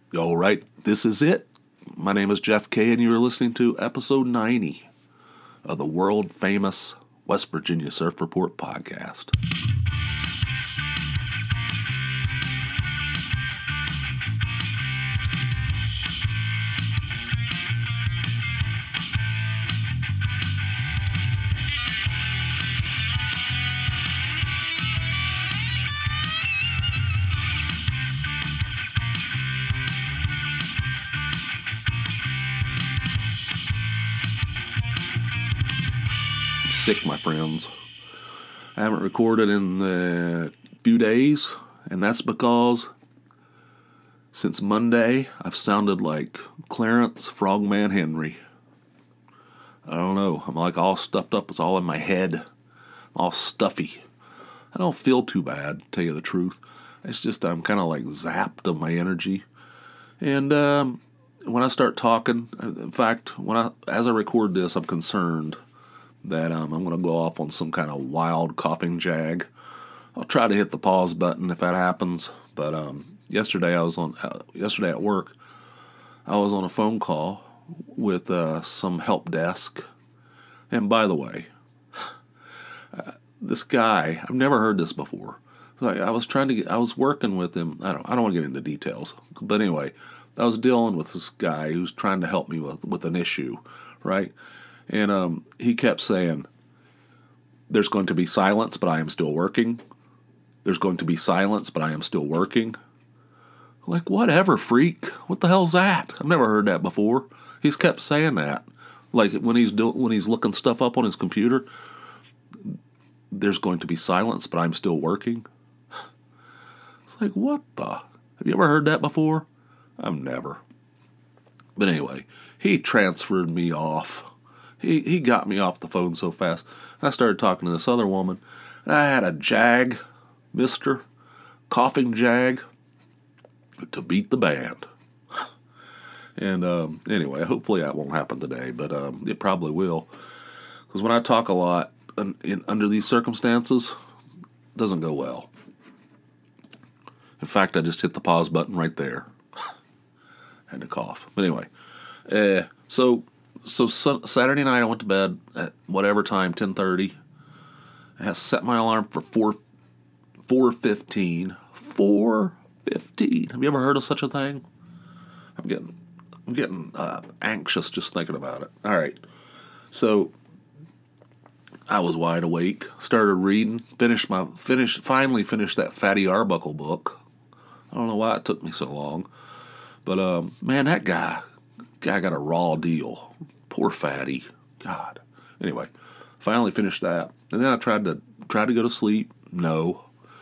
All right, this is it. My name is Jeff Kay, and you are listening to episode 90 of the world famous West Virginia Surf Report podcast. Sick, my friends. I haven't recorded in a few days, and that's because since Monday, I've sounded like Clarence Frogman Henry. I don't know. I'm like all stuffed up. It's all in my head. All stuffy. I don't feel too bad, to tell you the truth. It's just I'm kind of like zapped of my energy. And when I start talking, in fact, as I record this, I'm concerned that I'm going to go off on some kind of wild coughing jag. I'll try to hit the pause button if that happens. But yesterday at work, I was on a phone call with some help desk. And by the way, this guy, I've never heard this before. So I was working with him. I don't want to get into details, but anyway, I was dealing with this guy who's trying to help me with an issue, right? And he kept saying, "There's going to be silence, but I am still working. There's going to be silence, but I am still working." Like, whatever, freak. What the hell's that? I've never heard that before. He's kept saying that. Like when he's looking stuff up on his computer, "There's going to be silence, but I'm still working." It's like, what the? Have you ever heard that before? I've never. But anyway, he transferred me off. He got me off the phone so fast. I started talking to this other woman, and I had a jag, coughing jag, to beat the band. And anyway, hopefully that won't happen today, but it probably will. Because when I talk a lot under these circumstances, it doesn't go well. In fact, I just hit the pause button right there. Had to cough. But anyway, so Saturday night I went to bed at whatever time, 10:30. I set my alarm for 4:15. 4:15. Have you ever heard of such a thing? I'm getting anxious just thinking about it. All right. So I was wide awake, started reading, finally finished that Fatty Arbuckle book. I don't know why it took me so long. But man, that guy got a raw deal. Poor Fatty. God. Anyway, finally finished that. And then I tried to go to sleep. No.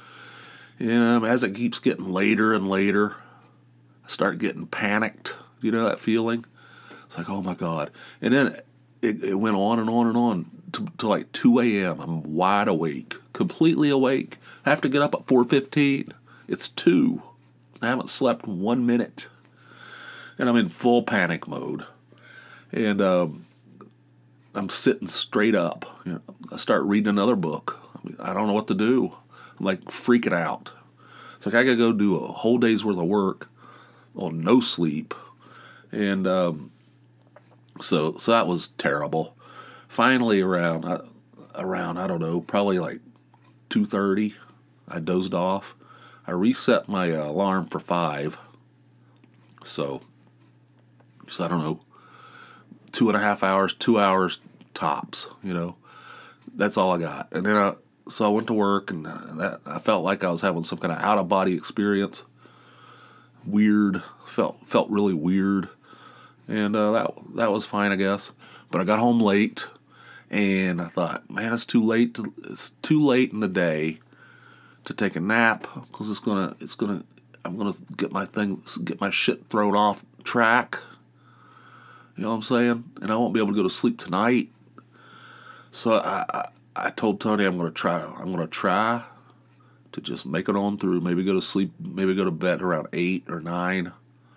And as it keeps getting later and later, I start getting panicked. You know that feeling? It's like, oh my God. And then it went on and on and on to like 2 a.m. I'm wide awake, completely awake. I have to get up at 4:15. It's 2. I haven't slept 1 minute. And I'm in full panic mode. And I'm sitting straight up. You know, I start reading another book. I don't know what to do. I'm like freaking out. It's like I gotta go do a whole day's worth of work on no sleep. And so that was terrible. Finally, around I don't know, probably like 2:30, I dozed off. I reset my alarm for 5. So I don't know, 2.5 hours, 2 hours tops. You know, that's all I got. And then I went to work, and I felt like I was having some kind of out of body experience. Weird, felt really weird. And that was fine, I guess. But I got home late, and I thought, man, it's too late in the day to take a nap, because I'm gonna get my shit thrown off track. You know what I'm saying? And I won't be able to go to sleep tonight. So I told Tony I'm gonna try to just make it on through. Maybe go to sleep. Maybe go to bed around 8 or 9.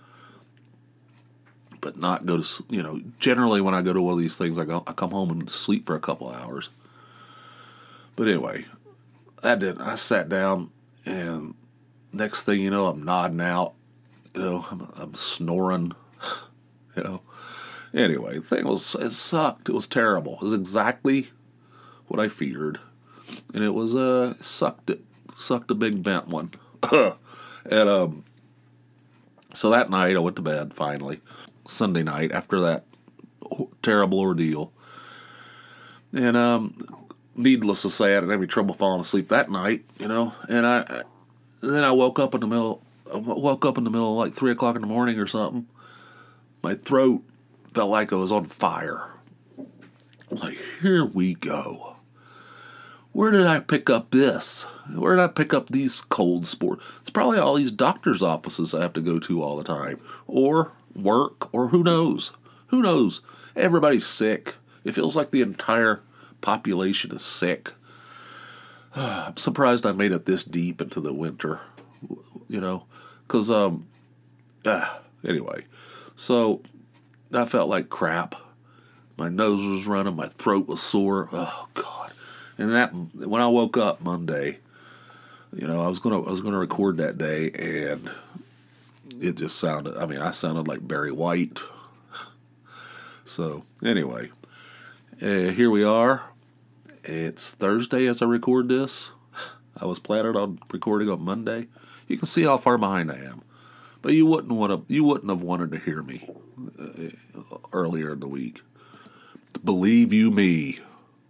But not go to, generally when I go to one of these things, I come home and sleep for a couple hours. But anyway, I sat down, and next thing you know, I'm nodding out, I'm snoring, you know. Anyway, the thing was, it sucked. It was terrible. It was exactly what I feared. And it was, sucked it. Sucked a big bent one. And, so that night I went to bed, finally. Sunday night, after that terrible ordeal. And, needless to say, I didn't have any trouble falling asleep that night, And then I woke up in the middle of like 3 o'clock in the morning or something. My throat felt like it was on fire. Like, here we go. Where did I pick up this? Where did I pick up these cold spores? It's probably all these doctor's offices I have to go to all the time. Or work, or who knows? Who knows? Everybody's sick. It feels like the entire population is sick. I'm surprised I made it this deep into the winter, because, anyway. So, I felt like crap. My nose was running, my throat was sore. Oh, God. And when I woke up Monday, I was gonna record that day, and it just sounded, I sounded like Barry White. So, anyway, here we are. It's Thursday as I record this. I was planning on recording on Monday. You can see how far behind I am. But you wouldn't have wanted to hear me earlier in the week. Believe you me.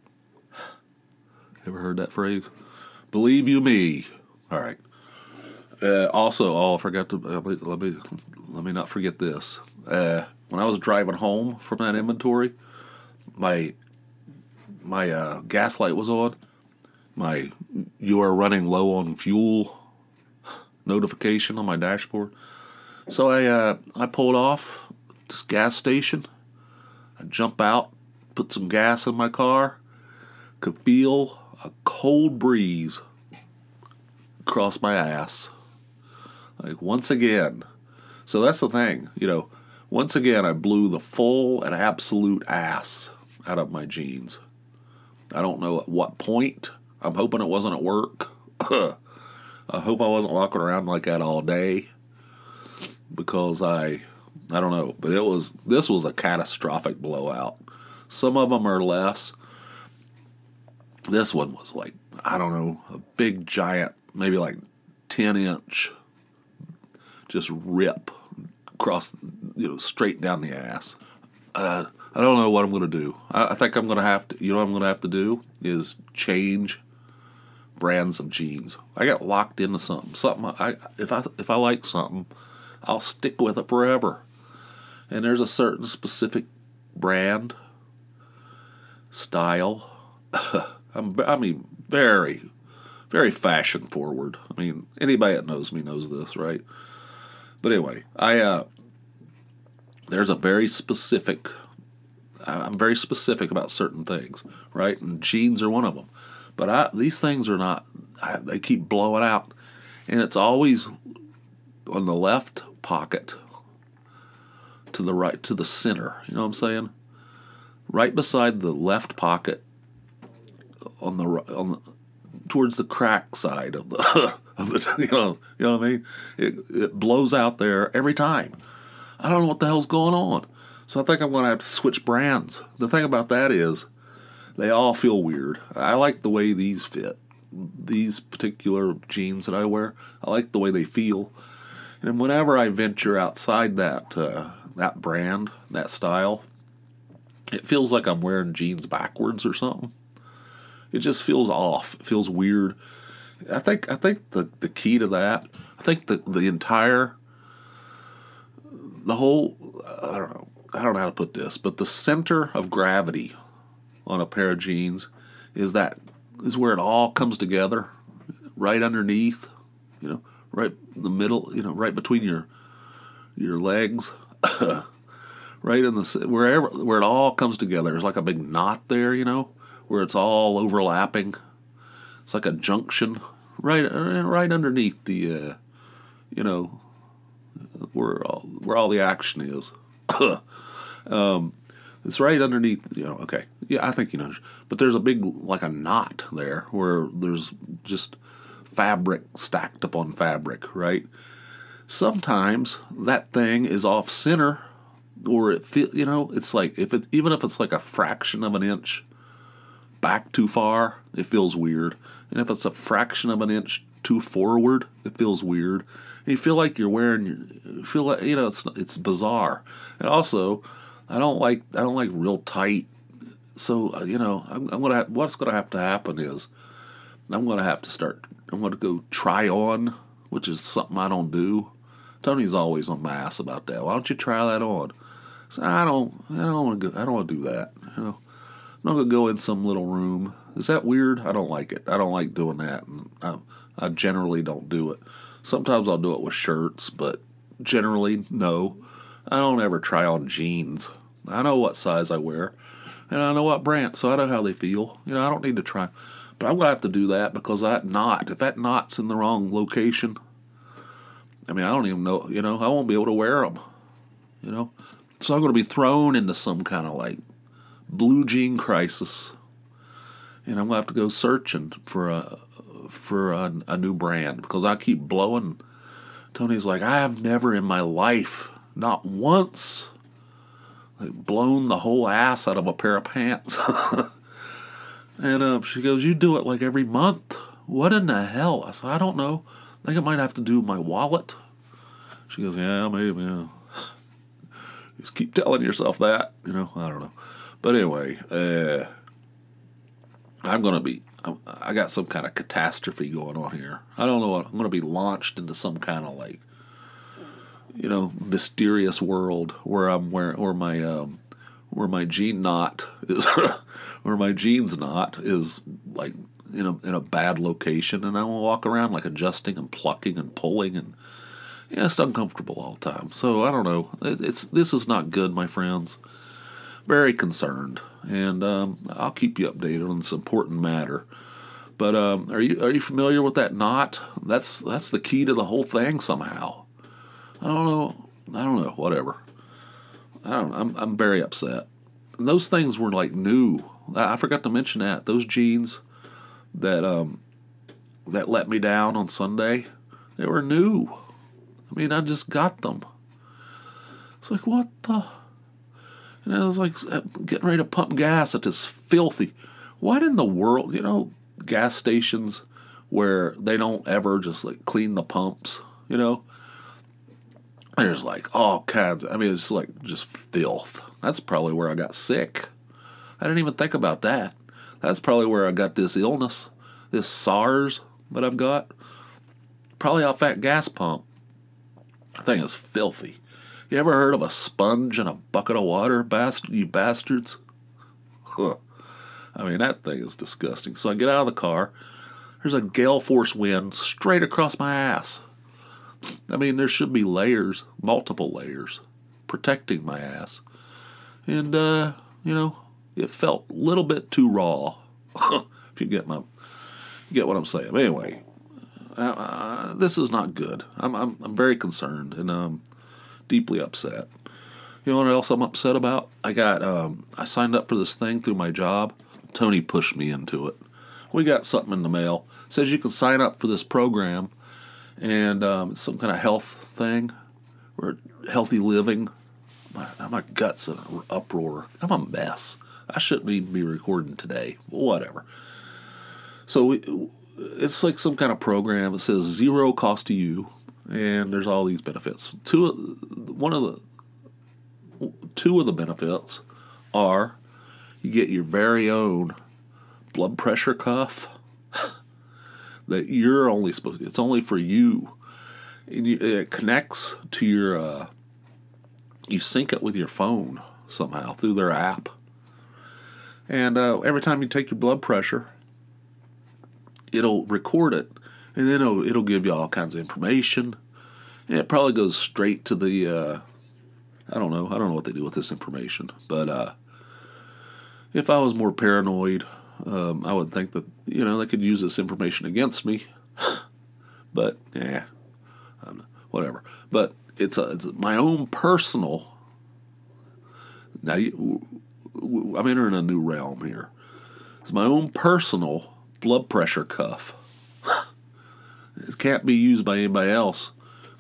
Ever heard that phrase? Believe you me. All right. Also, I forgot to let me not forget this. When I was driving home from that inventory, my gas light was on. You are running low on fuel notification on my dashboard. So I pulled off this gas station. I jump out, put some gas in my car, could feel a cold breeze across my ass. Like, once again. So that's the thing, once again I blew the full and absolute ass out of my jeans. I don't know at what point. I'm hoping it wasn't at work. I hope I wasn't walking around like that all day, because I don't know, but this was a catastrophic blowout. Some of them are less. This one was like, I don't know, a big giant, maybe like 10-inch, just rip across, straight down the ass. I don't know what I'm going to do. I think I'm going to have to, what I'm going to have to do is change brands of jeans. I got locked into something. If I like something, I'll stick with it forever. And there's a certain specific brand, style. Very, very fashion forward. Anybody that knows me knows this, right? But anyway, there's a very specific. I'm very specific about certain things, right? And jeans are one of them. But these things are not. They keep blowing out, and it's always on the left pocket, to the right, to the center. You know what I'm saying? Right beside the left pocket, towards the crack side of the you know what I mean? It blows out there every time. I don't know what the hell's going on. So I think I'm going to have to switch brands. The thing about that is, they all feel weird. I like the way these fit. These particular jeans that I wear, I like the way they feel. And whenever I venture outside that brand, that style, it feels like I'm wearing jeans backwards or something. It just feels off. It feels weird. I think the key to that, I think the whole, I don't know how to put this, but the center of gravity on a pair of jeans is where it all comes together, right underneath, right in the middle, right between your legs, right in where it all comes together. There's like a big knot there, where it's all overlapping. It's like a junction, right underneath the, where all the action is. It's right underneath, okay. Yeah, I think But there's a big, like a knot there, where there's just fabric stacked upon fabric, right? sometimes that thing is off center, or it's like even if it's like a fraction of an inch back too far, it feels weird. And if it's a fraction of an inch too forward, it feels weird. And you feel like you're you feel like, it's bizarre. And also, I don't like real tight. So, what's gonna have to happen is I'm gonna go try on, which is something I don't do. Tony's always on my ass about that. Why don't you try that on? So I don't want to go. I don't want to do that. I'm not gonna go in some little room. Is that weird? I don't like it. I don't like doing that. And I generally don't do it. Sometimes I'll do it with shirts, but generally, no. I don't ever try on jeans. I know what size I wear, and I know what brand, so I know how they feel. I don't need to try. But I'm going to have to do that because if that knot's in the wrong location, I don't even know, I won't be able to wear them, So I'm going to be thrown into some kind of like blue jean crisis, and I'm going to have to go searching for a new brand because I keep blowing. Tony's like, I have never in my life, not once, like blown the whole ass out of a pair of pants. And she goes, you do it like every month. What in the hell? I said, I don't know. I think it might have to do with my wallet. She goes, yeah, maybe. Yeah. Just keep telling yourself that. I don't know. But anyway, I got some kind of catastrophe going on here. I don't know what. I'm going to be launched into some kind of like, mysterious world where my jean knot is, where my jeans knot is like in a bad location, and I will walk around like adjusting and plucking and pulling, and it's uncomfortable all the time. So I don't know. This is not good, my friends. Very concerned, and I'll keep you updated on this important matter. But are you familiar with that knot? That's the key to the whole thing somehow. I don't know. Whatever. I'm very upset. And those things were like new. I forgot to mention that. Those jeans that let me down on Sunday, they were new. I just got them. It's like, what the? And I was like getting ready to pump gas at this filthy. What in the world? Gas stations where they don't ever just like clean the pumps, There's like all kinds. It's like just filth. That's probably where I got sick. I didn't even think about that. That's probably where I got this illness, this SARS that I've got. Probably off that gas pump. The thing is filthy. You ever heard of a sponge in a bucket of water, you bastards? Huh. That thing is disgusting. So I get out of the car. There's a gale force wind straight across my ass. There should be layers, multiple layers, protecting my ass. And, it felt a little bit too raw. If you get what I'm saying. But anyway, this is not good. I'm very concerned and deeply upset. You know what else I'm upset about? I signed up for this thing through my job. Tony pushed me into it. We got something in the mail. It says you can sign up for this program. And it's some kind of health thing, or healthy living. My gut's in an uproar. I'm a mess. I shouldn't even be recording today. Whatever. So it's like some kind of program. It says zero cost to you, and there's all these benefits. Two of the benefits are you get your very own blood pressure cuff. That you're only supposed to, it's only for you. And it connects to your, you sync it with your phone somehow through their app. And every time you take your blood pressure, it'll record it. And then it'll give you all kinds of information. And it probably goes straight to the, I don't know what they do with this information. But if I was more paranoid, I would think that, they could use this information against me. But, whatever. But it's my own personal... Now, I'm entering a new realm here. It's my own personal blood pressure cuff. It can't be used by anybody else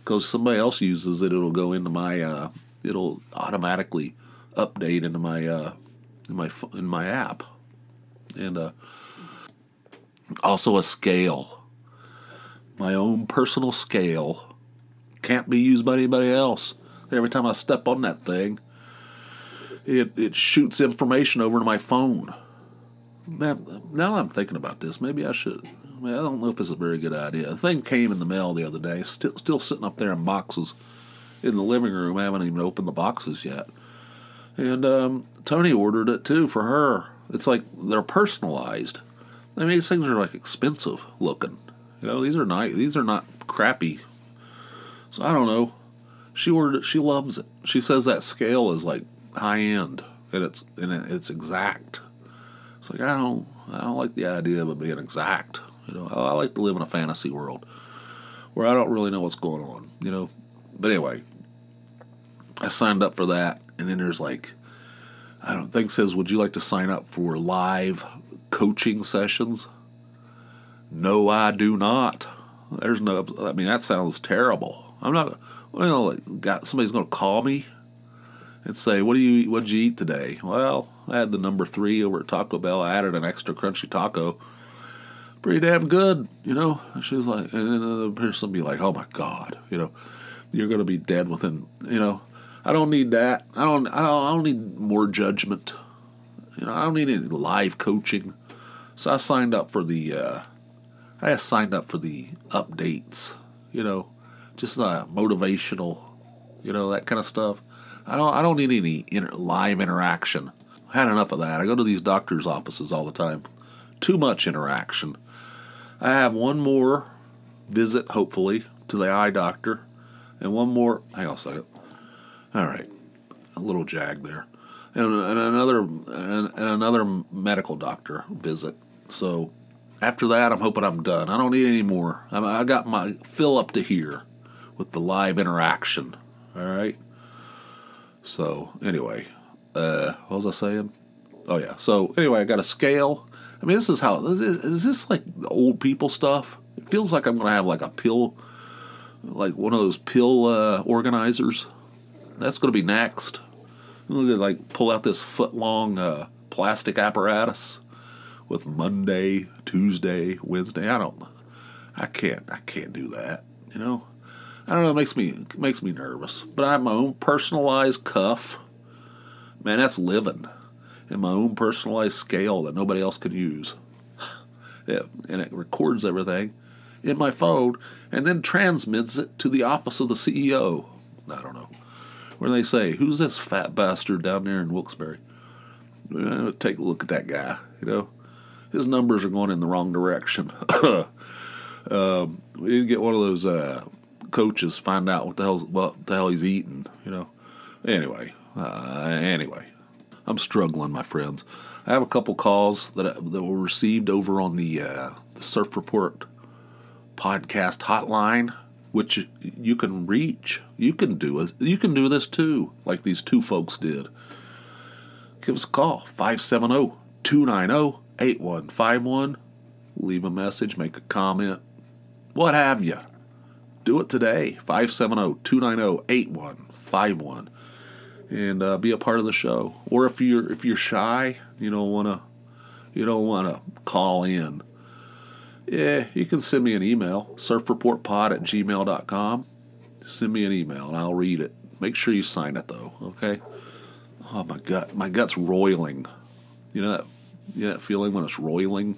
because somebody else uses it, it'll go into my, it'll automatically update into my, in my app. And also a scale. My own personal scale. Can't be used by anybody else. Every time I step on that thing, it shoots information over to my phone. Man, now I'm thinking about this, maybe I should. I don't know if it's a very good idea. The thing came in the mail the other day, still sitting up there in boxes in the living room. I haven't even opened the boxes yet. And Tony ordered it too for her. It's like they're personalized. I mean, these things are like expensive looking. You know, these are nice. These are not crappy. So I don't know. She ordered it. She loves it. She says that scale is like high end and it's exact. It's like I don't like the idea of it being exact. You know, I like to live in a fantasy world where I don't really know what's going on. You know, but anyway, I signed up for that, and then there's like, I don't think says, would you like to sign up for live coaching sessions? No, I do not. There's no. I mean, that sounds terrible. I'm not. Like, somebody's going to call me and say, "What did you eat today?" Well, I had the number 3 over at Taco Bell. I added an extra crunchy taco. Pretty damn good, you know. She was like, and then the person would be like, "Oh my God, you know, you're going to be dead within, you know." I don't need that. I don't need more judgment. You know, I don't need any live coaching. So I signed up for the updates. You know, just motivational. You know, that kind of stuff. I don't need any live interaction. I had enough of that. I go to these doctors' offices all the time. Too much interaction. I have one more visit, hopefully, to the eye doctor, and one more. Hang on a second. All right, a little jag there, and another medical doctor visit. So after that, I'm hoping I'm done. I don't need any more. I got my fill up to here with the live interaction. All right. So anyway, what was I saying? Oh yeah. So anyway, I got a scale. I mean, this is how is this like old people stuff? It feels like I'm gonna have like a pill, like one of those pill organizers. That's gonna be next. I'm gonna like pull out this foot-long plastic apparatus with Monday, Tuesday, Wednesday. I can't do that. You know. I don't know. It makes me nervous. But I have my own personalized cuff. Man, that's living. And my own personalized scale that nobody else can use. Yeah, and it records everything in my phone and then transmits it to the office of the CEO. I don't know. Where they say, "Who's this fat bastard down there in Wilkes-Barre?" Take a look at that guy. You know, his numbers are going in the wrong direction. We didn't get one of those coaches find out what the hell he's eating. You know. Anyway, I'm struggling, my friends. I have a couple calls that were received over on the Surf Report podcast hotline, which you can reach. You can do this too, like these two folks did. Give us a call, 570-290-8151. Leave a message, make a comment, what have you. Do it today, 570-290-8151. And be a part of the show. Or if you're shy, you don't wanna call in. Yeah, you can send me an email, surfreportpod@gmail.com. Send me an email and I'll read it. Make sure you sign it though, okay? Oh my gut's roiling. You know that feeling when it's roiling?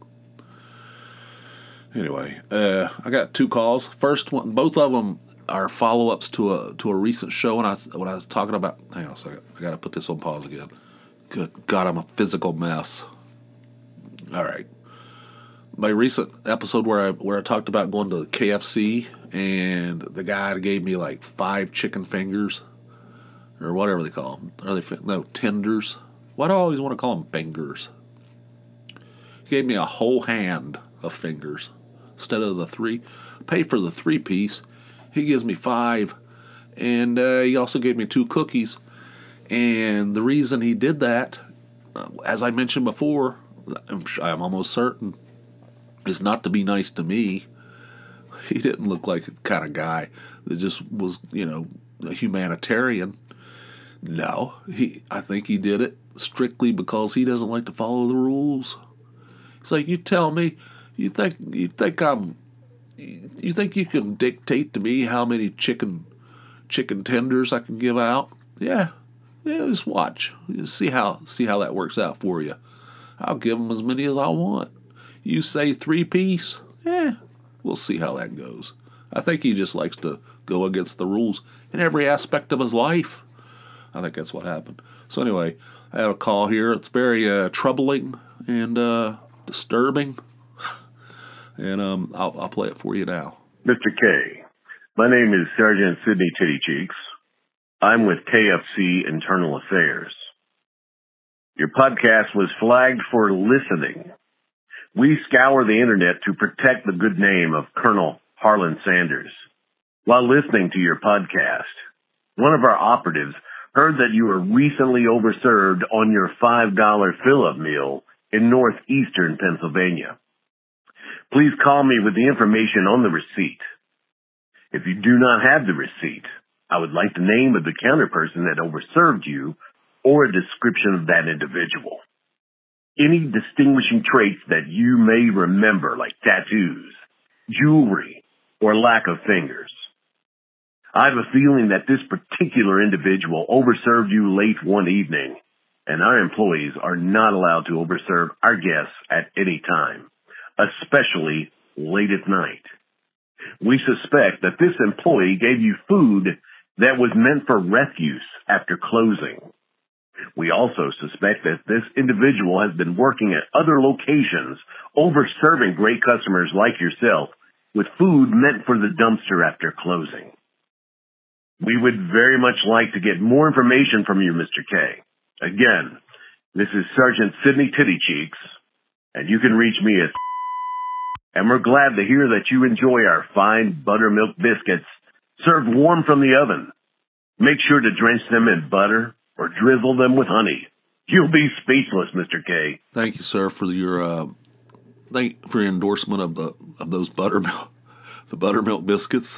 Anyway, I got 2 calls. First one, both of them are follow-ups to a recent show when I was talking about. Hang on a second, I gotta put this on pause again. Good God, I'm a physical mess. All right, my recent episode where I talked about going to KFC and the guy gave me like 5 chicken fingers or whatever they call them. Are they tenders? Why do I always want to call them fingers? He gave me a whole hand of fingers instead of the 3. Pay for the 3-piece. He gives me 5, and he also gave me 2 cookies. And the reason he did that, as I mentioned before, I'm almost certain, is not to be nice to me. He didn't look like the kind of guy that just was, a humanitarian. No, I think he did it strictly because he doesn't like to follow the rules. It's like, you tell me, you think you think you can dictate to me how many chicken tenders I can give out? Yeah, just watch. See how that works out for you. I'll give them as many as I want. You say 3-piece? We'll see how that goes. I think he just likes to go against the rules in every aspect of his life. I think that's what happened. So anyway, I have a call here. It's very troubling and disturbing. And I'll play it for you now. Mr. K, my name is Sergeant Sidney Titty Cheeks. I'm with KFC Internal Affairs. Your podcast was flagged for listening. We scour the internet to protect the good name of Colonel Harlan Sanders. While listening to your podcast, one of our operatives heard that you were recently overserved on your $5 fill-up meal in northeastern Pennsylvania. Please call me with the information on the receipt. If you do not have the receipt, I would like the name of the counterperson that overserved you or a description of that individual. Any distinguishing traits that you may remember, like tattoos, jewelry, or lack of fingers. I have a feeling that this particular individual overserved you late one evening, and our employees are not allowed to overserve our guests at any time, especially late at night. We suspect that this employee gave you food that was meant for refuse after closing. We also suspect that this individual has been working at other locations, overserving great customers like yourself with food meant for the dumpster after closing. We would very much like to get more information from you, Mr. K. Again, this is Sergeant Sidney Titty Cheeks, and you can reach me at... And we're glad to hear that you enjoy our fine buttermilk biscuits served warm from the oven. Make sure to drench them in butter or drizzle them with honey. You'll be speechless, Mr. K. Thank you, sir, for your endorsement of those buttermilk biscuits.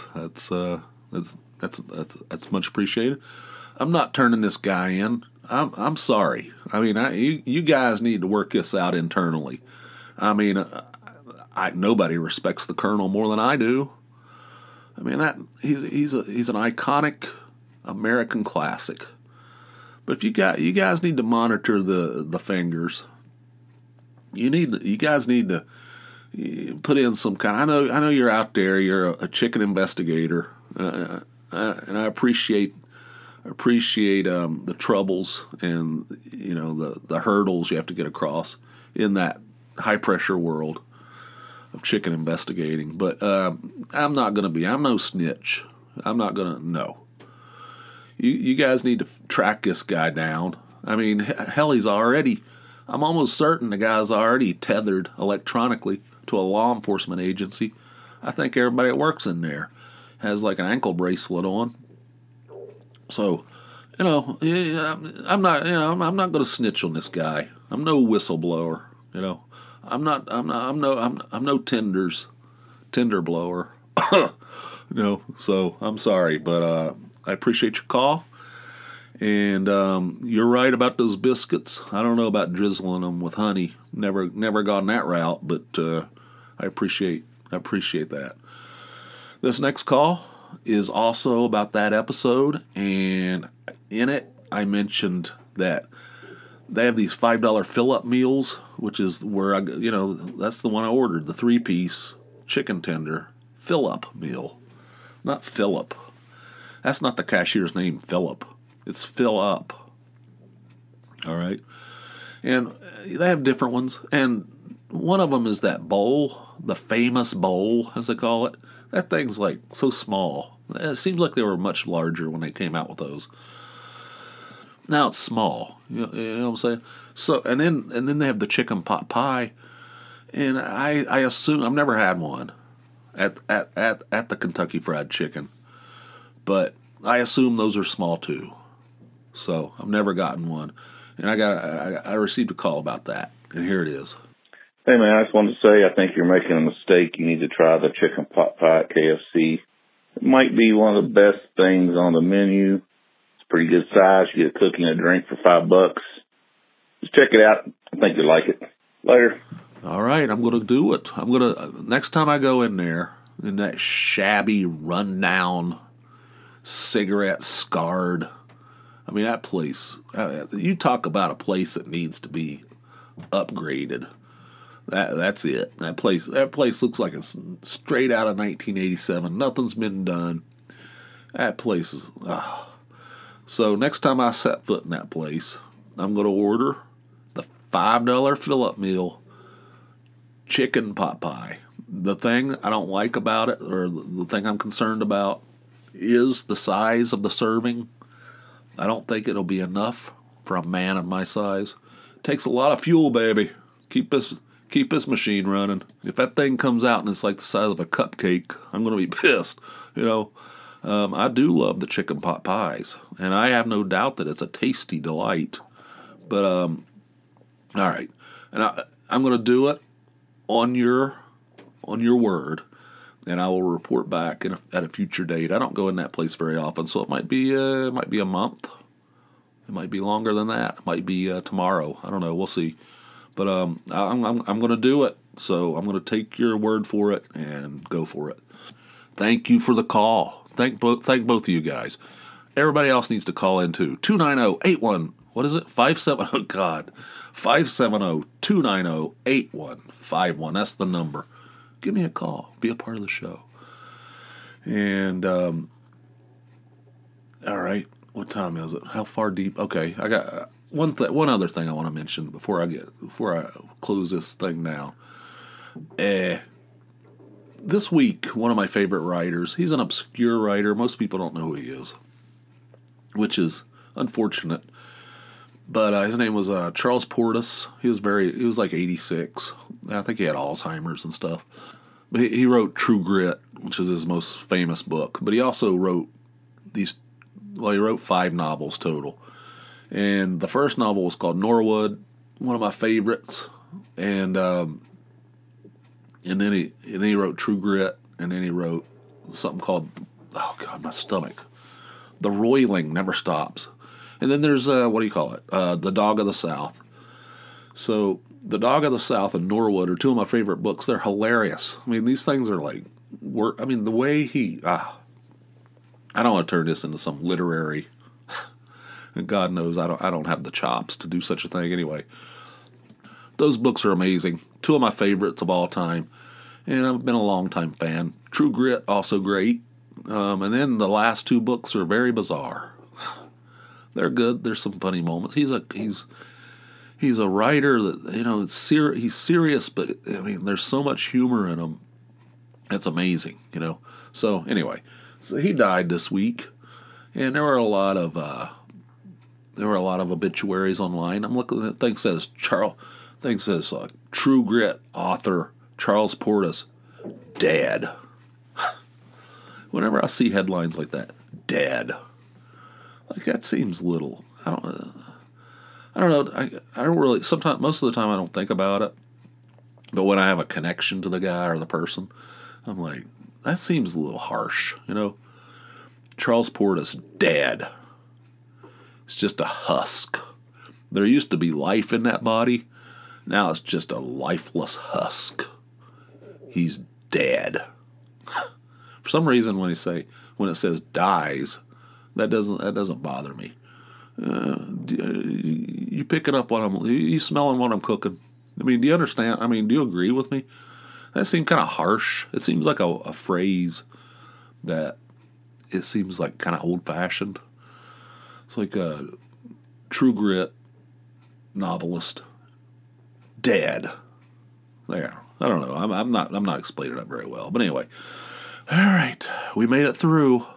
That's much appreciated. I'm not turning this guy in. I'm sorry. I mean, you guys need to work this out internally. I mean, nobody respects the colonel more than I do. I mean, he's an iconic American classic. But if you guys need to monitor the fingers. You guys need to put in some kind. I know you're out there. You're a chicken investigator, and I appreciate the troubles and the hurdles you have to get across in that high pressure world of chicken investigating. But I'm no snitch. I'm not gonna. No. You guys need to track this guy down. I mean, hell, I'm almost certain the guy's already tethered electronically to a law enforcement agency. I think everybody that works in there has like an ankle bracelet on. So, I'm not going to snitch on this guy. I'm no whistleblower. I'm no Tinder blower. So I'm sorry, but I appreciate your call. And you're right about those biscuits. I don't know about drizzling them with honey. Never gone that route, but I appreciate that. This next call is also about that episode, and in it I mentioned that they have these $5 fill-up meals, which is where that's the one I ordered, the 3-piece chicken tender fill-up meal, not Philip. That's not the cashier's name, Philip. It's fill up. All right. And they have different ones. And one of them is that bowl, the famous bowl, as they call it. That thing's like so small. It seems like they were much larger when they came out with those. Now it's small. You know what I'm saying? So and then they have the chicken pot pie. And I assume I've never had one at the Kentucky Fried Chicken. But I assume those are small too. So I've never gotten one, and I received a call about that, and here it is. Hey, man, I just wanted to say I think you're making a mistake. You need to try the chicken pot pie at KFC. It might be one of the best things on the menu. It's pretty good size. You get a cookie and a drink for $5. Just check it out. I think you'll like it. Later. All right, I'm going to do it. Next time I go in there, in that shabby, rundown, cigarette-scarred, I mean, that place, you talk about a place that needs to be upgraded. That's it. That place looks like it's straight out of 1987. Nothing's been done. That place is... So next time I set foot in that place, I'm going to order the $5 fill-up meal chicken pot pie. The thing I don't like about it, or the thing I'm concerned about, is the size of the serving. I don't think it'll be enough for a man of my size. It takes a lot of fuel, baby. Keep this machine running. If that thing comes out and it's like the size of a cupcake, I'm going to be pissed. I do love the chicken pot pies, and I have no doubt that it's a tasty delight. But all right, and I'm going to do it on your word, and I will report back at a future date. I don't go in that place very often, so it might be a month. It might be longer than that. It might be tomorrow. I don't know. We'll see. But I'm going to do it. So I'm going to take your word for it and go for it. Thank you for the call. Thank both of you guys. Everybody else needs to call in too. 290-81. What is it? 570. God. 570-290-8151. That's the number. Give me a call. Be a part of the show. And all right. What time is it? How far deep? Okay, I got one other thing I want to mention before I close this thing down. This week, one of my favorite writers. He's an obscure writer. Most people don't know who he is, which is unfortunate. But his name was Charles Portis. He was like 86. I think he had Alzheimer's and stuff. But he wrote True Grit, which is his most famous book. But he also wrote he wrote 5 novels total. And the first novel was called Norwood, one of my favorites. And then he wrote True Grit, and then he wrote something called, oh God, my stomach, The Roiling Never Stops. And then there's, The Dog of the South. So The Dog of the South and Norwood are two of my favorite books. They're hilarious. I mean, these things are like, the way I don't want to turn this into some literary, and God knows I don't have the chops to do such a thing anyway. Those books are amazing. Two of my favorites of all time. And I've been a long-time fan. True Grit, also great. And then the last 2 books are very bizarre. They're good. There's some funny moments. He's a writer that, he's serious, but I mean, there's so much humor in him. It's amazing, So anyway, so he died this week, and there were a lot of obituaries online. I'm looking at things says True Grit author Charles Portis dead. Whenever I see headlines like that, dead, like that seems little. I don't know. I don't really. Sometimes, most of the time, I don't think about it. But when I have a connection to the guy or the person, I'm like, that seems a little harsh, Charles Portis dead. It's just a husk. There used to be life in that body. Now it's just a lifeless husk. He's dead. For some reason, when it says dies, that doesn't bother me. You picking up you smelling what I'm cooking? I mean, do you understand? I mean, do you agree with me? That seemed kind of harsh. It seems like a phrase that it seems like kind of old-fashioned. It's like a True Grit novelist dead. There. I don't know. I'm not explaining that very well. But anyway. All right. We made it through.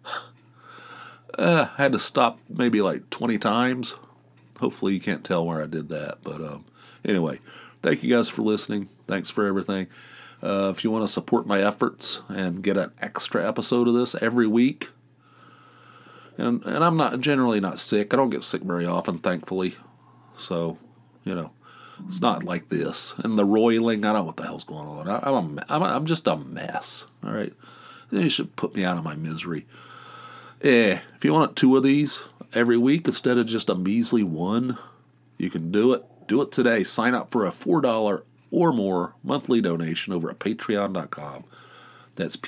Had to stop maybe like 20 times. Hopefully you can't tell where I did that. But anyway, thank you guys for listening. Thanks for everything. If you want to support my efforts and get an extra episode of this every week, and I'm generally not sick. I don't get sick very often, thankfully. So, It's not like this. And the roiling, I don't know what the hell's going on. I'm just a mess. All right. You should put me out of my misery. If you want 2 of these every week instead of just a measly 1, you can do it. Do it today. Sign up for a $4 or more monthly donation over at patreon.com. That's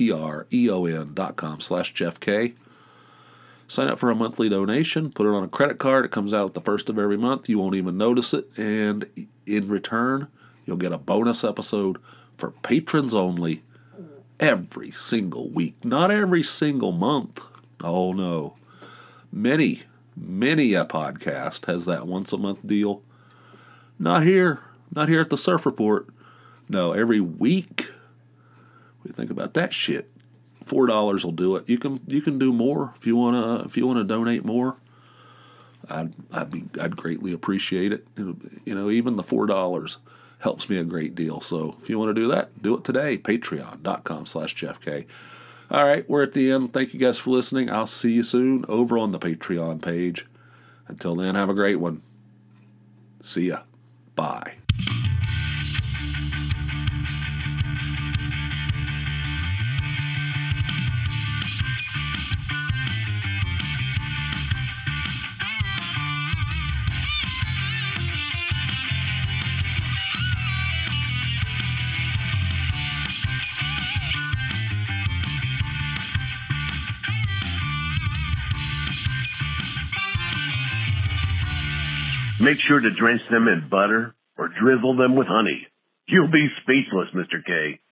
patreon.com/JeffK. Sign up for a monthly donation, put it on a credit card. It comes out at the first of every month. You won't even notice it. And in return, you'll get a bonus episode for patrons only every single week. Not every single month. Oh, no. Many a podcast has that once-a-month deal. Not here. Not here at the Surf Report. No, every week. We think about that shit. $4 will do it. You can do more if you wanna donate more. I'd greatly appreciate it. You know, even the $4 helps me a great deal. So if you want to do that, do it today. Patreon.com/JeffK. All right, we're at the end. Thank you guys for listening. I'll see you soon over on the Patreon page. Until then, have a great one. See ya. Bye. Make sure to drench them in butter or drizzle them with honey. You'll be speechless, Mr. K.